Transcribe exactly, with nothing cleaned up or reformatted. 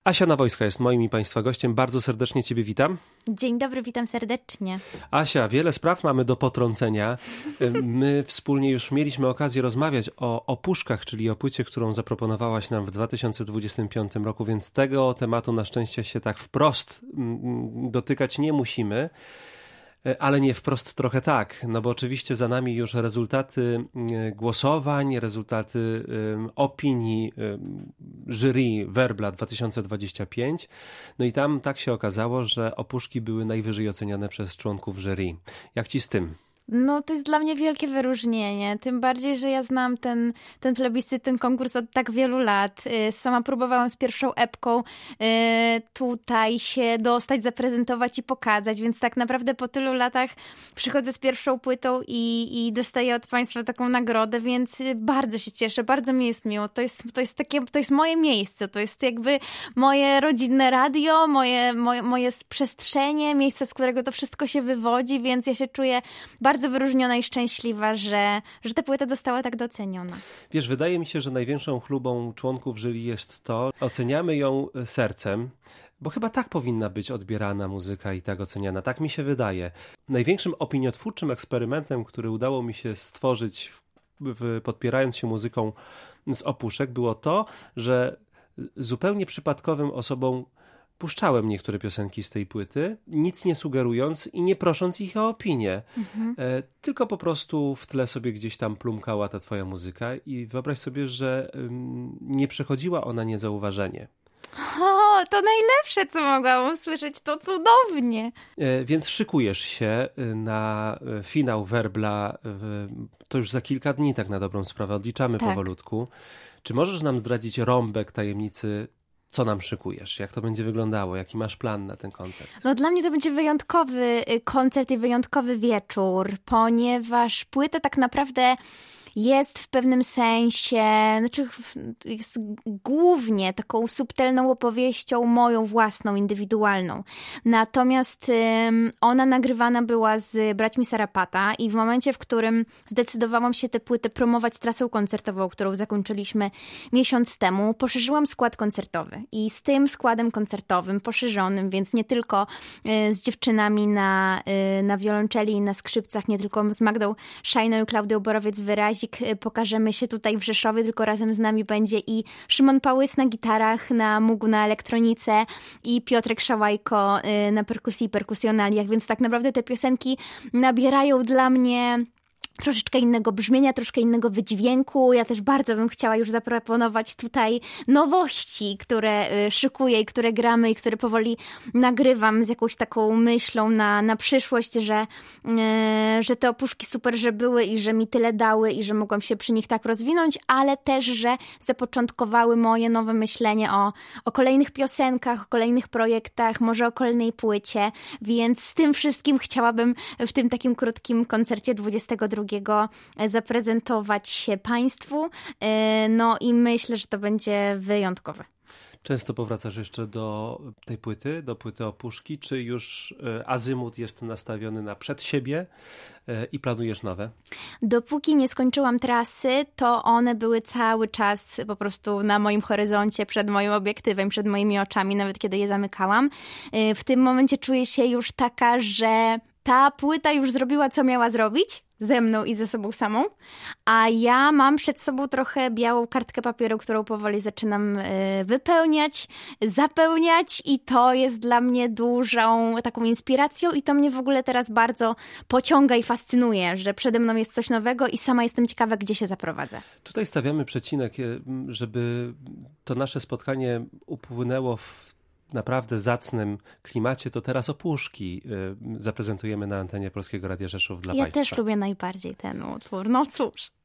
Asia Nawojska jest moim i Państwa gościem. Bardzo serdecznie Ciebie witam. Dzień dobry, witam serdecznie. Asia, wiele spraw mamy do potrącenia. My wspólnie już mieliśmy okazję rozmawiać o Opuszkach, czyli o płycie, którą zaproponowałaś nam w dwa tysiące dwudziestym piątym roku, więc tego tematu na szczęście się tak wprost dotykać nie musimy. Ale nie wprost trochę tak, no bo oczywiście za nami już rezultaty głosowań, rezultaty opinii jury Werbla dwa tysiące dwudziesty piąty. No i tam tak się okazało, że Opuszki były najwyżej oceniane przez członków jury. Jak ci z tym? No to jest dla mnie wielkie wyróżnienie, tym bardziej, że ja znam ten, ten plebiscyt, ten konkurs od tak wielu lat. Sama próbowałam z pierwszą epką tutaj się dostać, zaprezentować i pokazać, więc tak naprawdę po tylu latach przychodzę z pierwszą płytą i, i dostaję od Państwa taką nagrodę, więc bardzo się cieszę, bardzo mi jest miło. To jest, to jest takie, to jest moje miejsce, to jest jakby moje rodzinne radio, moje, moje, moje przestrzenie, miejsce, z którego to wszystko się wywodzi, więc ja się czuję bardzo bardzo wyróżniona i szczęśliwa, że, że ta płyta została tak doceniona. Wiesz, wydaje mi się, że największą chlubą członków jury jest to, oceniamy ją sercem, bo chyba tak powinna być odbierana muzyka i tak oceniana. Tak mi się wydaje. Największym opiniotwórczym eksperymentem, który udało mi się stworzyć, w, w, podpierając się muzyką z Opuszek, było to, że zupełnie przypadkowym osobom puszczałem niektóre piosenki z tej płyty, nic nie sugerując i nie prosząc ich o opinię. Mhm. E, tylko po prostu w tle sobie gdzieś tam plumkała ta twoja muzyka i wyobraź sobie, że ym, nie przechodziła ona niezauważenie. O, to najlepsze, co mogłam usłyszeć, to cudownie. E, więc szykujesz się na finał Werbla, to już za kilka dni tak na dobrą sprawę, odliczamy tak powolutku. Czy możesz nam zdradzić rąbek tajemnicy, co nam szykujesz? Jak to będzie wyglądało? Jaki masz plan na ten koncert? No dla mnie to będzie wyjątkowy koncert i wyjątkowy wieczór, ponieważ płyta tak naprawdę jest w pewnym sensie, znaczy jest głównie taką subtelną opowieścią moją własną, indywidualną. Natomiast um, ona nagrywana była z braćmi Sarapata i w momencie, w którym zdecydowałam się tę płytę promować trasą koncertową, którą zakończyliśmy miesiąc temu, poszerzyłam skład koncertowy. I z tym składem koncertowym, poszerzonym, więc nie tylko y, z dziewczynami na, y, na wiolonczeli i na skrzypcach, nie tylko z Magdą Szajną i Klaudią Borowiec-Wyrazik, pokażemy się tutaj w Rzeszowie, tylko razem z nami będzie i Szymon Pałys na gitarach, na mugu, na elektronice i Piotrek Szałajko na perkusji i perkusjonaliach, więc tak naprawdę te piosenki nabierają dla mnie troszeczkę innego brzmienia, troszkę innego wydźwięku. Ja też bardzo bym chciała już zaproponować tutaj nowości, które szykuję i które gramy i które powoli nagrywam z jakąś taką myślą na, na przyszłość, że, yy, że te Opuszki super, że były i że mi tyle dały i że mogłam się przy nich tak rozwinąć, ale też, że zapoczątkowały moje nowe myślenie o, o kolejnych piosenkach, o kolejnych projektach, może o kolejnej płycie, więc z tym wszystkim chciałabym w tym takim krótkim koncercie dwudziestego drugiego zaprezentować się Państwu. No i myślę, że to będzie wyjątkowe. Często powracasz jeszcze do tej płyty, do płyty Opuszki, czy już azymut jest nastawiony na przed siebie i planujesz nowe? Dopóki nie skończyłam trasy, to one były cały czas po prostu na moim horyzoncie, przed moim obiektywem, przed moimi oczami, nawet kiedy je zamykałam. W tym momencie czuję się już taka, że ta płyta już zrobiła, co miała zrobić ze mną i ze sobą samą, a ja mam przed sobą trochę białą kartkę papieru, którą powoli zaczynam wypełniać, zapełniać i to jest dla mnie dużą taką inspiracją i to mnie w ogóle teraz bardzo pociąga i fascynuje, że przede mną jest coś nowego i sama jestem ciekawa, gdzie się zaprowadzę. Tutaj stawiamy przecinek, żeby to nasze spotkanie upłynęło w naprawdę zacnym klimacie, to teraz Opuszki y, zaprezentujemy na antenie Polskiego Radia Rzeszów dla ja Państwa. Ja też lubię najbardziej ten utwór. No cóż.